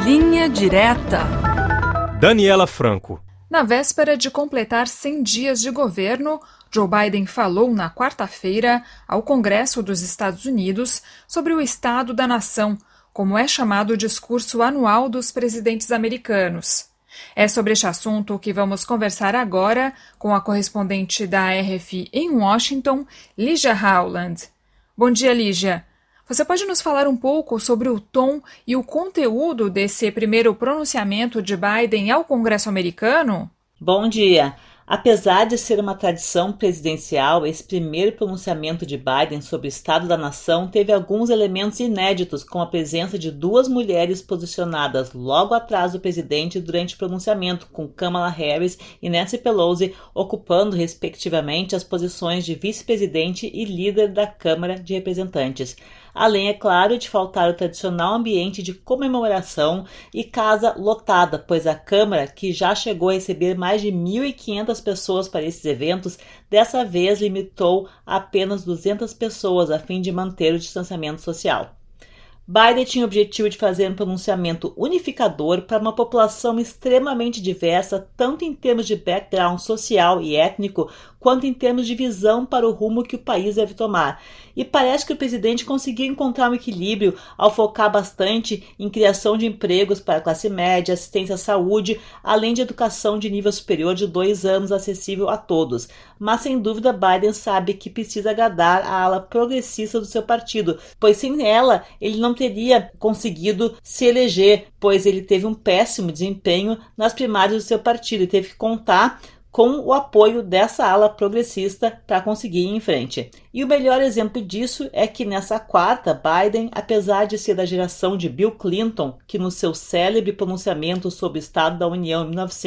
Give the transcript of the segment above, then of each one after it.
Linha Direta. Daniela Franco. Na véspera de completar 100 dias de governo, Joe Biden falou na quarta-feira ao Congresso dos Estados Unidos sobre o Estado da Nação, como é chamado o discurso anual dos presidentes americanos. É sobre este assunto que vamos conversar agora com a correspondente da RFI em Washington, Lígia Howland. Bom dia, Lígia. Você pode nos falar um pouco sobre o tom e o conteúdo desse primeiro pronunciamento de Biden ao Congresso americano? Bom dia! Apesar de ser uma tradição presidencial, esse primeiro pronunciamento de Biden sobre o Estado da Nação teve alguns elementos inéditos, como a presença de duas mulheres posicionadas logo atrás do presidente durante o pronunciamento, com Kamala Harris e Nancy Pelosi ocupando, respectivamente, as posições de vice-presidente e líder da Câmara de Representantes. Além, é claro, de faltar o tradicional ambiente de comemoração e casa lotada, pois a Câmara, que já chegou a receber mais de 1.500 pessoas para esses eventos, dessa vez limitou a apenas 200 pessoas a fim de manter o distanciamento social. Biden tinha o objetivo de fazer um pronunciamento unificador para uma população extremamente diversa, tanto em termos de background social e étnico, quanto em termos de visão para o rumo que o país deve tomar. E parece que o presidente conseguiu encontrar um equilíbrio ao focar bastante em criação de empregos para a classe média, assistência à saúde, além de educação de nível superior de 2 anos acessível a todos. Mas, sem dúvida, Biden sabe que precisa agradar a ala progressista do seu partido, pois sem ela ele não teria conseguido se eleger, pois ele teve um péssimo desempenho nas primárias do seu partido e teve que contar com o apoio dessa ala progressista para conseguir ir em frente. E o melhor exemplo disso é que nessa quarta, Biden, apesar de ser da geração de Bill Clinton, que no seu célebre pronunciamento sobre o Estado da União em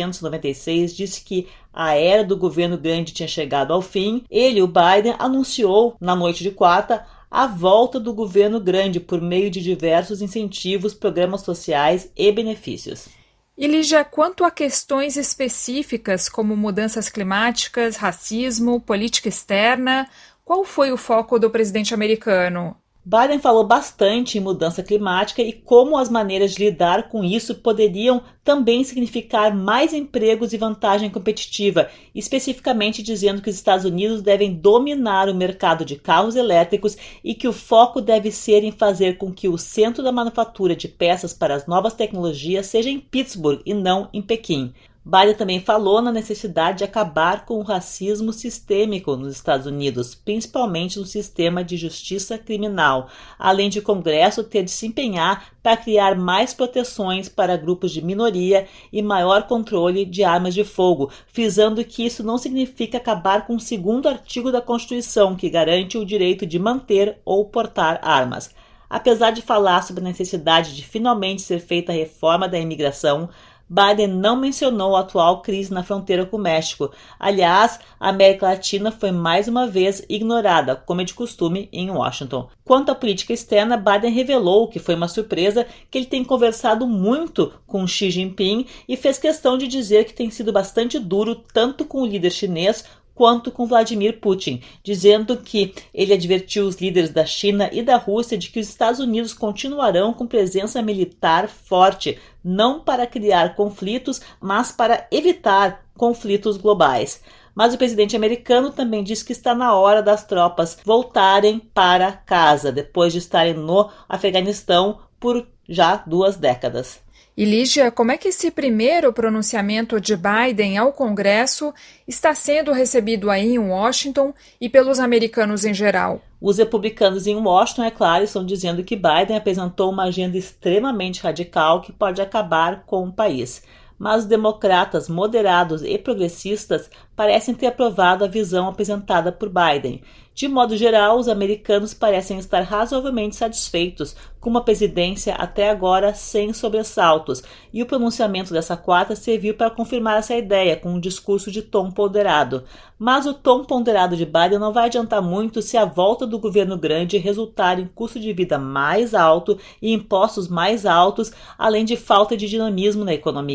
1996 disse que a era do governo grande tinha chegado ao fim, ele, o Biden, anunciou na noite de quarta a volta do governo grande por meio de diversos incentivos, programas sociais e benefícios. E, Lígia, quanto a questões específicas como mudanças climáticas, racismo, política externa, qual foi o foco do presidente americano? Biden falou bastante em mudança climática e como as maneiras de lidar com isso poderiam também significar mais empregos e vantagem competitiva, especificamente dizendo que os Estados Unidos devem dominar o mercado de carros elétricos e que o foco deve ser em fazer com que o centro da manufatura de peças para as novas tecnologias seja em Pittsburgh e não em Pequim. Biden também falou na necessidade de acabar com o racismo sistêmico nos Estados Unidos, principalmente no sistema de justiça criminal, além de o Congresso ter de se empenhar para criar mais proteções para grupos de minoria e maior controle de armas de fogo, frisando que isso não significa acabar com o 2º artigo da Constituição, que garante o direito de manter ou portar armas. Apesar de falar sobre a necessidade de finalmente ser feita a reforma da imigração, Biden não mencionou a atual crise na fronteira com o México. Aliás, a América Latina foi mais uma vez ignorada, como é de costume em Washington. Quanto à política externa, Biden revelou, que foi uma surpresa, que ele tem conversado muito com Xi Jinping e fez questão de dizer que tem sido bastante duro tanto com o líder chinês quanto com Vladimir Putin, dizendo que ele advertiu os líderes da China e da Rússia de que os Estados Unidos continuarão com presença militar forte, não para criar conflitos, mas para evitar conflitos globais. Mas o presidente americano também disse que está na hora das tropas voltarem para casa, depois de estarem no Afeganistão por já 2 décadas. E, Lígia, como é que esse primeiro pronunciamento de Biden ao Congresso está sendo recebido aí em Washington e pelos americanos em geral? Os republicanos em Washington, é claro, estão dizendo que Biden apresentou uma agenda extremamente radical que pode acabar com o país. Mas os democratas moderados e progressistas parecem ter aprovado a visão apresentada por Biden. De modo geral, os americanos parecem estar razoavelmente satisfeitos com uma presidência até agora sem sobressaltos, e o pronunciamento dessa quarta serviu para confirmar essa ideia com um discurso de tom ponderado. Mas o tom ponderado de Biden não vai adiantar muito se a volta do governo grande resultar em custo de vida mais alto e impostos mais altos, além de falta de dinamismo na economia.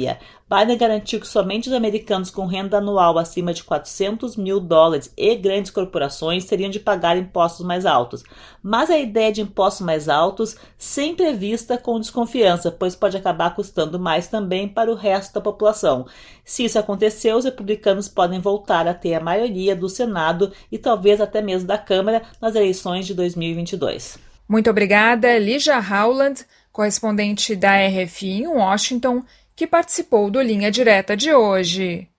Biden garantiu que somente os americanos com renda anual acima de $400 mil e grandes corporações teriam de pagar impostos mais altos. Mas a ideia de impostos mais altos sempre é vista com desconfiança, pois pode acabar custando mais também para o resto da população. Se isso acontecer, os republicanos podem voltar a ter a maioria do Senado e talvez até mesmo da Câmara nas eleições de 2022. Muito obrigada, Lígia Howland, correspondente da RFI em Washington, que participou do Linha Direta de hoje.